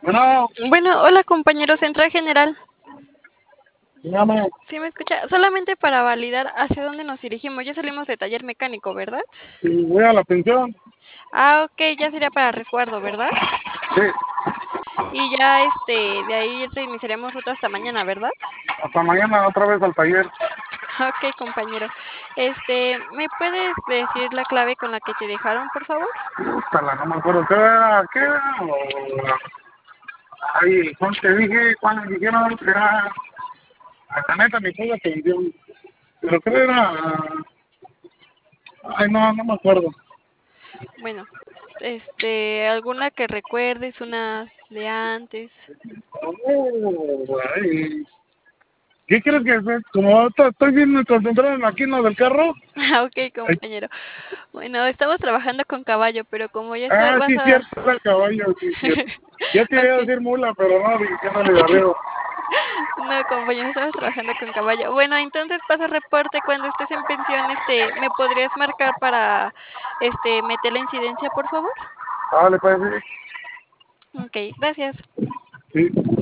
Bueno, Bueno, hola compañero Central General. dígame, ¿Sí me escucha? Solamente para validar hacia dónde nos dirigimos. Ya salimos de taller mecánico, ¿verdad? si voy a la pensión. Ah, ok, ya sería para resguardo, ¿verdad? Sí, Y ya de ahí reiniciaremos ruta hasta mañana, ¿verdad? hasta mañana otra vez al taller. Ok, compañero. ¿Me puedes decir la clave con la que te dejaron, por favor? Ústala, no me acuerdo qué era, Ay, ¿cómo te dije? Cuando me dijeron que era, hasta neta me puse atención. Pero qué era, ay, no me acuerdo. Bueno, ¿alguna que recuerdes, una de antes? Ay, ¿qué quieres que sea? Como estoy bien concentrado aquí en lo del carro. Ah, ok, Ay, compañero. Bueno, estamos trabajando con caballo, pero como ya vas sí, a... cierto, era el caballo, sí, cierto. Ya te iba a Ok. decir mula, pero no, diciéndole de arriba. No, compañero, estamos trabajando con caballo. Bueno, entonces pasa reporte cuando estés en pensión, ¿me podrías marcar para, meter la incidencia, por favor? Vale, pues Ok, gracias. sí. Sí.